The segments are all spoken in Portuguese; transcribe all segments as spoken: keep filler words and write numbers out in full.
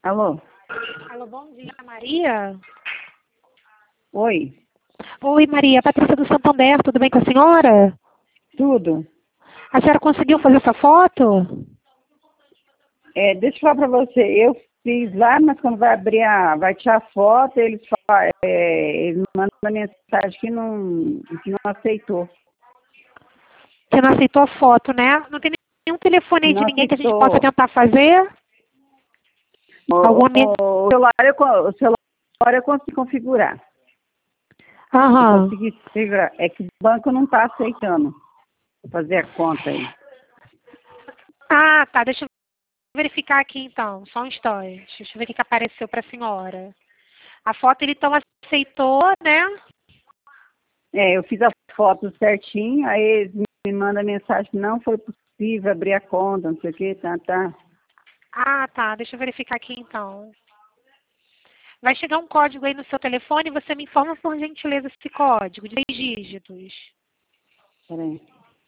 Alô? Alô, bom dia, Maria? Oi, Oi, Maria, Patrícia do Santander, tudo bem com a senhora? tudo? A senhora conseguiu fazer essa foto? É, deixa eu falar pra você, eu fiz lá, mas quando vai abrir a, vai tirar a foto, eles, fa- é, eles mandam uma mensagem que não, que não aceitou. Você não aceitou a foto, né? Não tem nenhum telefone aí de Não ninguém que a gente possa aceitou. tentar fazer? O, Algum o, amigo? o celular eu, co- o celular eu consegui configurar. Eu Aham. consegui configurar. É que o banco não está aceitando fazer a conta aí. Ah, tá, deixa eu verificar aqui então, só um instante. Deixa eu ver o que que apareceu para a senhora. A foto ele então aceitou, né? É, eu fiz a foto certinho, aí eles me mandam mensagem que não foi possível abrir a conta, não sei o que, tá, tá. Ah, tá, deixa eu verificar aqui então. Vai chegar um código aí no seu telefone e você me informa por gentileza esse código de três dígitos. Peraí.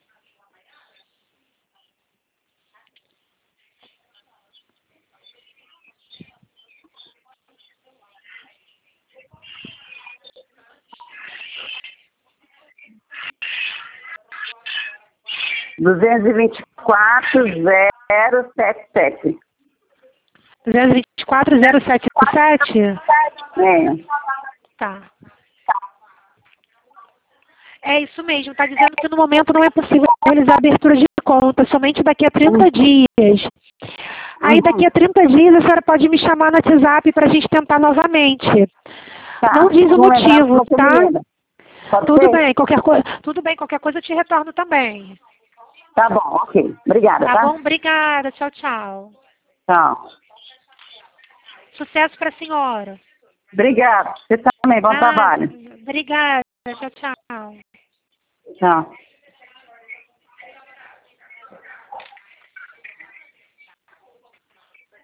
duzentos e vinte e quatro, zero sete sete. zero dois quatro zero sete sete? É. Tá. É isso mesmo, está dizendo que no momento não é possível realizar a abertura de conta, somente daqui a trinta dias. Aí daqui a Uhum. trinta dias a senhora pode me chamar no WhatsApp para a gente tentar novamente. Não Tá. diz o Não lembrar, motivo, você me tá? lembra. Pode Tudo ser? bem, qualquer coisa, tudo bem, qualquer coisa eu te retorno também. Tá bom, ok. Obrigada, Tá tá? bom? Obrigada. Tchau, tchau. Tchau. Sucesso para a senhora. Obrigada. Você também, bom Nada. trabalho. Obrigada. Tchau, tchau. Tchau.